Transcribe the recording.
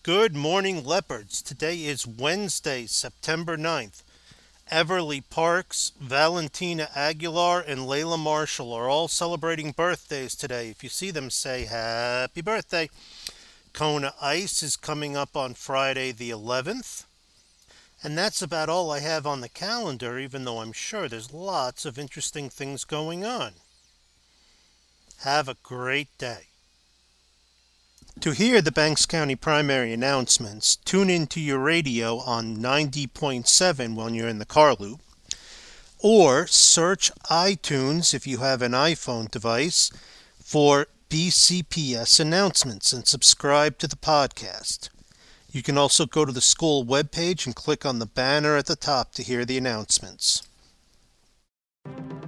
Good morning, Leopards. Today is Wednesday, September 9th. Everly Parks, Valentina Aguilar, and Layla Marshall are all celebrating birthdays today. If you see them, say happy birthday. Kona Ice is coming up on Friday the 11th. And that's about all I have on the calendar, even though I'm sure there's lots of interesting things going on. Have a great day. To hear the Banks County primary announcements, tune into your radio on 90.7 when you're in the car loop, or search iTunes if you have an iPhone device for BCPS announcements and subscribe to the podcast. You can also go to the school webpage and click on the banner at the top to hear the announcements.